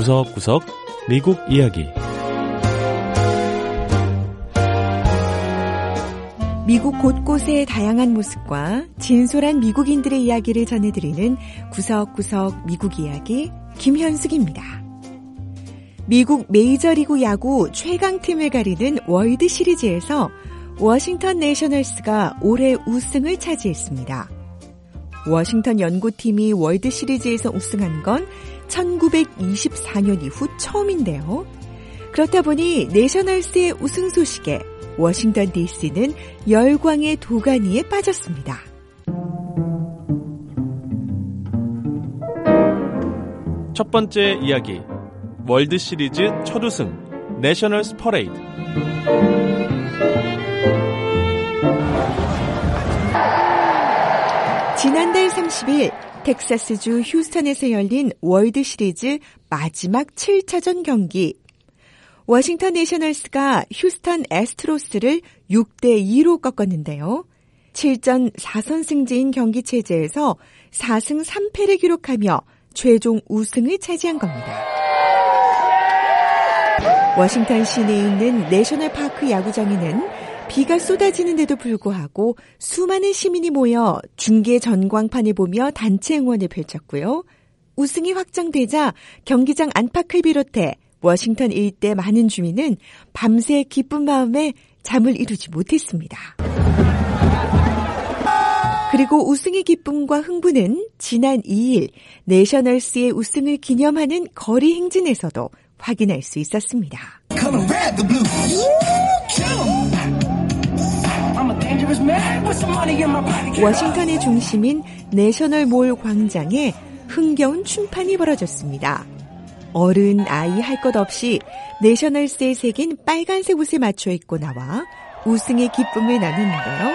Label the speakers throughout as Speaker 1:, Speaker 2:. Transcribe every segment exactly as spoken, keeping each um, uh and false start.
Speaker 1: 구석구석 미국 이야기.
Speaker 2: 미국 곳곳의 다양한 모습과 진솔한 미국인들의 이야기를 전해드리는 구석구석 미국 이야기 김현숙입니다. 미국 메이저리그 야구 최강팀을 가리는 월드 시리즈에서 워싱턴 내셔널스가 올해 우승을 차지했습니다. 워싱턴 연고팀이 월드 시리즈에서 우승한 건 천구백이십사 년 이후 처음인데요. 그렇다 보니 내셔널스의 우승 소식에 워싱턴 디씨는 열광의 도가니에 빠졌습니다.
Speaker 1: 첫 번째 이야기, 월드 시리즈 첫 우승, 내셔널스 퍼레이드.
Speaker 2: 지난달 삼십 일 텍사스주 휴스턴에서 열린 월드 시리즈 마지막 칠 차전 경기. 워싱턴 내셔널스가 휴스턴 애스트로스를 육 대 이로 꺾었는데요. 칠 전 사 선승제인 경기 체제에서 사 승 삼 패를 기록하며 최종 우승을 차지한 겁니다. 워싱턴 시내에 있는 내셔널파크 야구장에는 비가 쏟아지는데도 불구하고 수많은 시민이 모여 중계 전광판을 보며 단체 응원을 펼쳤고요. 우승이 확정되자 경기장 안팎을 비롯해 워싱턴 일대 많은 주민은 밤새 기쁜 마음에 잠을 이루지 못했습니다. 그리고 우승의 기쁨과 흥분은 지난 이 일 내셔널스의 우승을 기념하는 거리 행진에서도 확인할 수 있었습니다. 워싱턴의 중심인 내셔널몰 광장에 흥겨운 춤판이 벌어졌습니다. 어른, 아이 할 것 없이 내셔널스에 새긴 빨간색 옷에 맞춰 입고 나와 우승의 기쁨을 나누는데요.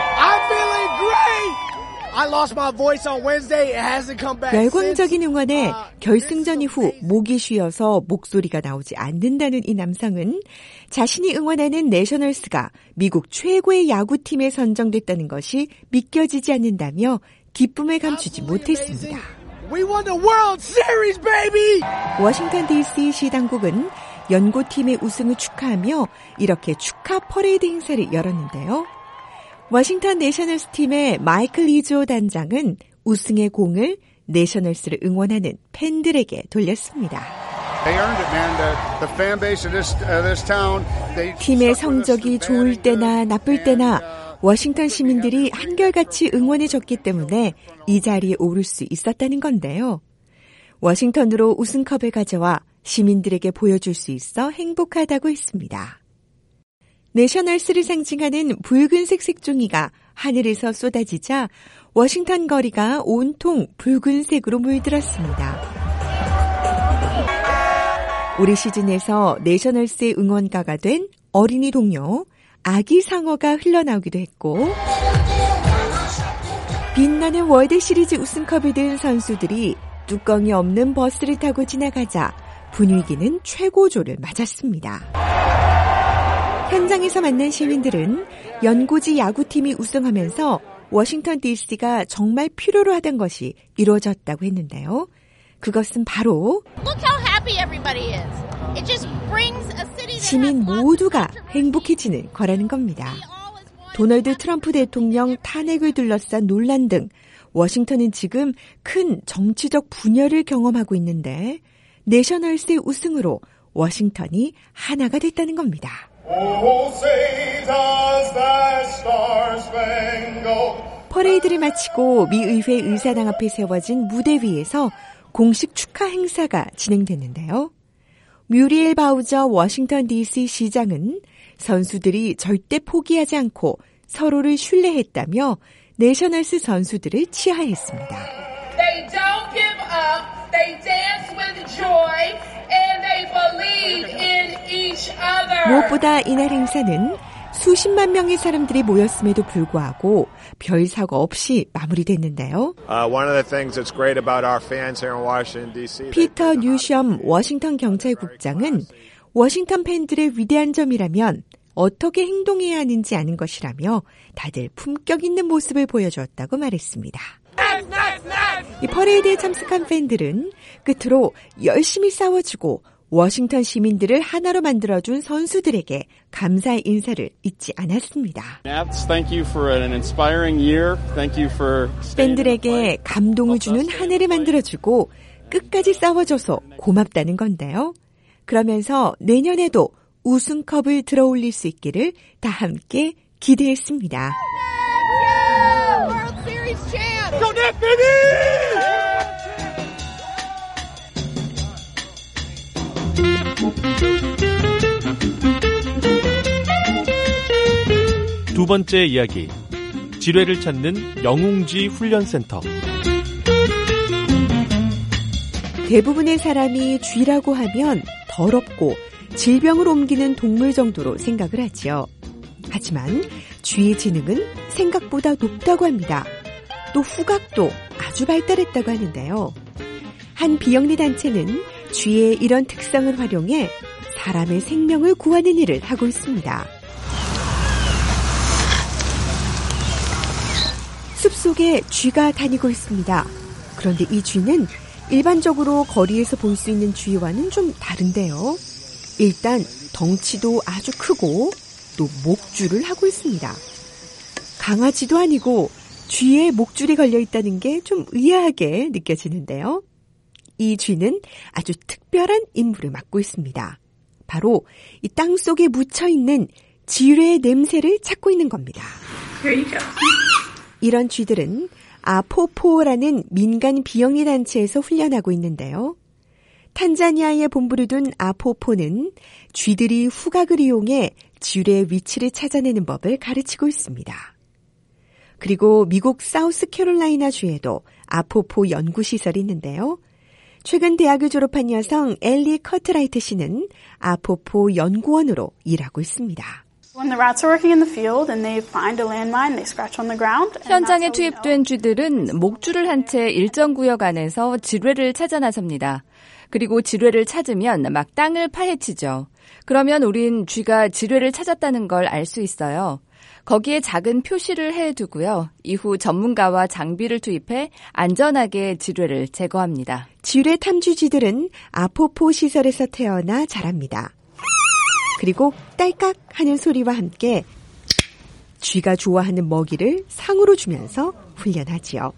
Speaker 2: 열광적인 응원에 결승전 이후 목이 쉬어서 목소리가 나오지 않는다는 이 남성은 자신이 응원하는 내셔널스가 미국 최고의 야구팀에 선정됐다는 것이 믿겨지지 않는다며 기쁨을 감추지 못했습니다.
Speaker 3: We won the World Series, baby!
Speaker 2: 워싱턴 디씨 시당국은 연고팀의 우승을 축하하며 이렇게 축하 퍼레이드 행사를 열었는데요. 워싱턴 내셔널스 팀의 마이클 리조 단장은 우승의 공을 내셔널스를 응원하는 팬들에게 돌렸습니다. 팀의 성적이 좋을 때나 나쁠 때나 워싱턴 시민들이 한결같이 응원해줬기 때문에 이 자리에 오를 수 있었다는 건데요. 워싱턴으로 우승컵을 가져와 시민들에게 보여줄 수 있어 행복하다고 했습니다. 내셔널스를 상징하는 붉은색 색종이가 하늘에서 쏟아지자 워싱턴 거리가 온통 붉은색으로 물들었습니다. 올해 시즌에서 내셔널스의 응원가가 된 어린이 동요 아기 상어가 흘러나오기도 했고, 빛나는 월드 시리즈 우승컵을 든 선수들이 뚜껑이 없는 버스를 타고 지나가자 분위기는 최고조를 맞았습니다. 현장에서 만난 시민들은 연고지 야구팀이 우승하면서 워싱턴 디씨가 정말 필요로 하던 것이 이루어졌다고 했는데요. 그것은 바로 시민 모두가 행복해지는 거라는 겁니다. 도널드 트럼프 대통령 탄핵을 둘러싼 논란 등 워싱턴은 지금 큰 정치적 분열을 경험하고 있는데 내셔널스의 우승으로 워싱턴이 하나가 됐다는 겁니다. 퍼레이드를 마치고 미 의회 의사당 앞에 세워진 무대 위에서 공식 축하 행사가 진행됐는데요. 뮤리엘 바우저 워싱턴 디씨 시장은 선수들이 절대 포기하지 않고 서로를 신뢰했다며 내셔널스 선수들을 치하했습니다. They don't give up, they dance with joy, and they believe in each other. 무엇보다 이날 행사는 수십만 명의 사람들이 모였음에도 불구하고 별 사고 없이 마무리됐는데요.
Speaker 4: Uh, one of the things that's great about our fans here in Washington, 디씨.
Speaker 2: 피터 뉴섬 워싱턴 경찰국장은 워싱턴 팬들의 위대한 점이라면 어떻게 행동해야 하는지 아는 것이라며 다들 품격 있는 모습을 보여주었다고 말했습니다.
Speaker 3: Next, next, next.
Speaker 2: 이 퍼레이드에 참석한 팬들은 끝으로 열심히 싸워주고 워싱턴 시민들을 하나로 만들어준 선수들에게 감사의 인사를 잊지 않았습니다. 팬들에게 감동을 주는 한 해를 만들어주고 끝까지 싸워줘서 고맙다는 건데요. 그러면서 내년에도 우승컵을 들어올릴 수 있기를 다 함께 기대했습니다.
Speaker 3: Go Nets, baby!
Speaker 1: 두 번째 이야기, 지뢰를 찾는 영웅쥐 훈련센터.
Speaker 2: 대부분의 사람이 쥐라고 하면 더럽고 질병을 옮기는 동물 정도로 생각을 하지요. 하지만 쥐의 지능은 생각보다 높다고 합니다. 또 후각도 아주 발달했다고 하는데요. 한 비영리 단체는 쥐의 이런 특성을 활용해 사람의 생명을 구하는 일을 하고 있습니다. 숲속에 쥐가 다니고 있습니다. 그런데 이 쥐는 일반적으로 거리에서 볼 수 있는 쥐와는 좀 다른데요. 일단 덩치도 아주 크고 또 목줄을 하고 있습니다. 강아지도 아니고 쥐에 목줄이 걸려 있다는 게 좀 의아하게 느껴지는데요. 이 쥐는 아주 특별한 임무를 맡고 있습니다. 바로 이 땅속에 묻혀있는 지뢰의 냄새를 찾고 있는 겁니다. 이런 쥐들은 아포포라는 민간 비영리 단체에서 훈련하고 있는데요. 탄자니아에 본부를 둔 아포포는 쥐들이 후각을 이용해 지뢰의 위치를 찾아내는 법을 가르치고 있습니다. 그리고 미국 사우스캐롤라이나 주에도 아포포 연구시설이 있는데요. 최근 대학을 졸업한 여성 엘리 커트라이트 씨는 아포포 연구원으로 일하고 있습니다.
Speaker 5: 현장에 투입된 쥐들은 목줄을 한 채 일정 구역 안에서 지뢰를 찾아 나섭니다. 그리고 지뢰를 찾으면 막 땅을 파헤치죠. 그러면 우린 쥐가 지뢰를 찾았다는 걸 알 수 있어요. 거기에 작은 표시를 해두고요. 이후 전문가와 장비를 투입해 안전하게 지뢰를 제거합니다.
Speaker 2: 지뢰 탐지쥐들은 아포포 시설에서 태어나 자랍니다. 그리고 딸깍 하는 소리와 함께 쥐가 좋아하는 먹이를 상으로 주면서 훈련하지요.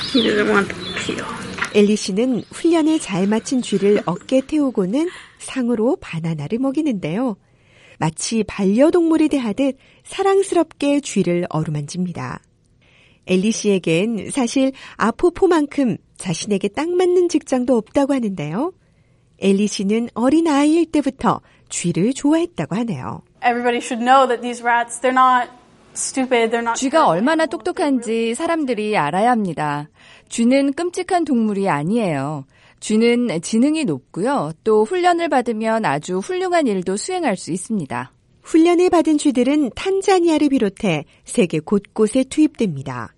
Speaker 2: 엘리 씨는 훈련에 잘 마친 쥐를 어깨에 태우고는 상으로 바나나를 먹이는데요. 마치 반려동물이 대하듯 사랑스럽게 쥐를 어루만집니다. 엘리 씨에겐 사실 아포포만큼 자신에게 딱 맞는 직장도 없다고 하는데요. 엘리 씨는 어린 아이일 때부터 쥐를 좋아했다고 하네요.
Speaker 5: Everybody should know that these rats, they're not stupid, they're not. 쥐가 얼마나 똑똑한지 사람들이 알아야 합니다. 쥐는 끔찍한 동물이 아니에요. 쥐는 지능이 높고요. 또 훈련을 받으면 아주 훌륭한 일도 수행할 수 있습니다.
Speaker 2: 훈련을 받은 쥐들은 탄자니아를 비롯해 세계 곳곳에 투입됩니다.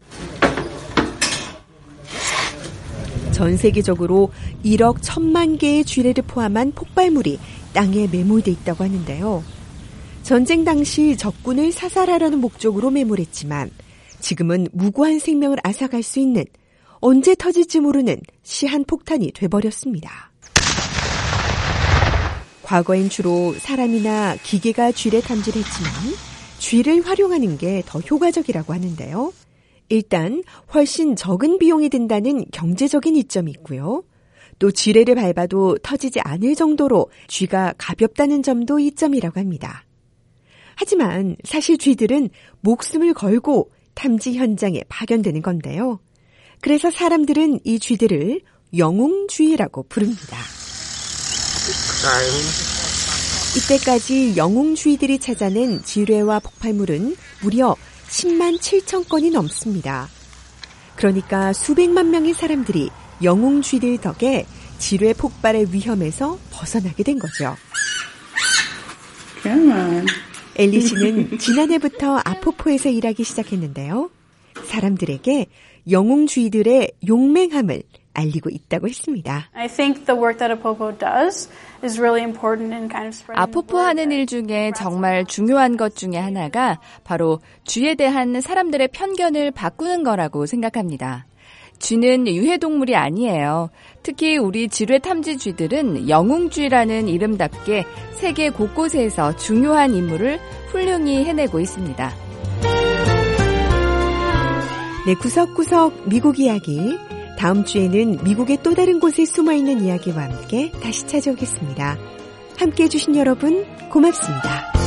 Speaker 2: 전 세계적으로 일억 천만 개의 쥐레를 포함한 폭발물이 땅에 매몰돼 있다고 하는데요. 전쟁 당시 적군을 사살하려는 목적으로 매몰했지만 지금은 무고한 생명을 앗아갈 수 있는 언제 터질지 모르는 시한폭탄이 돼버렸습니다. 과거엔 주로 사람이나 기계가 쥐를 탐지를 했지만 쥐를 활용하는 게 더 효과적이라고 하는데요. 일단 훨씬 적은 비용이 든다는 경제적인 이점이 있고요. 또 지뢰를 밟아도 터지지 않을 정도로 쥐가 가볍다는 점도 이점이라고 합니다. 하지만 사실 쥐들은 목숨을 걸고 탐지 현장에 파견되는 건데요. 그래서 사람들은 이 쥐들을 영웅쥐라고 부릅니다. 이때까지 영웅쥐들이 찾아낸 지뢰와 폭발물은 무려 십만 칠천 건이 넘습니다. 그러니까 수백만 명의 사람들이 영웅쥐들 덕에 지뢰 폭발의 위험에서 벗어나게 된 거죠. 엘리 씨는 지난해부터 아포포에서 일하기 시작했는데요. 사람들에게 영웅쥐들의 용맹함을 알리고 있다고 했습니다.
Speaker 5: I think the work that Apopo does is really important in kind of spreading. 아포포 하는 일 중에 정말 중요한 것 중에 하나가 바로 쥐에 대한 사람들의 편견을 바꾸는 거라고 생각합니다. 쥐는 유해동물이 아니에요. 특히 우리 지뢰 탐지 쥐들은 영웅쥐라는 이름답게 세계 곳곳에서 중요한 임무를 훌륭히 해내고 있습니다.
Speaker 2: 네, 구석구석 미국 이야기. 다음 주에는 미국의 또 다른 곳에 숨어있는 이야기와 함께 다시 찾아오겠습니다. 함께해 주신 여러분 고맙습니다.